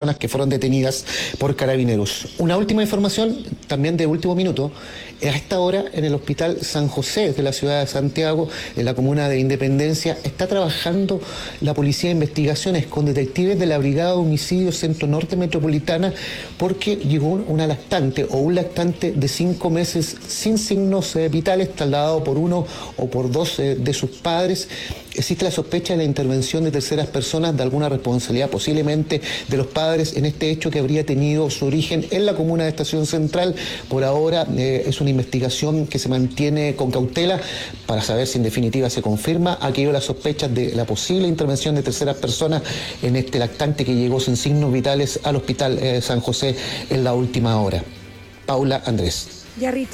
que fueron detenidas por carabineros. Una última información, también de último minuto. A esta hora, en el Hospital San José de la ciudad de Santiago, en la comuna de Independencia, está trabajando la Policía de Investigaciones con detectives de la Brigada de Homicidios Centro Norte Metropolitana, porque llegó una lactante o un lactante de 5 meses sin signos vitales, trasladado por uno o por dos de sus padres. Existe la sospecha de la intervención de terceras personas, de alguna responsabilidad posiblemente de los padres en este hecho que habría tenido su origen en la comuna de Estación Central. Por ahora es una investigación que se mantiene con cautela para saber si en definitiva se confirma aquello, las sospechas de la posible intervención de terceras personas en este lactante que llegó sin signos vitales al Hospital San José en la última hora. Paula, Andrés. Ya, Rich.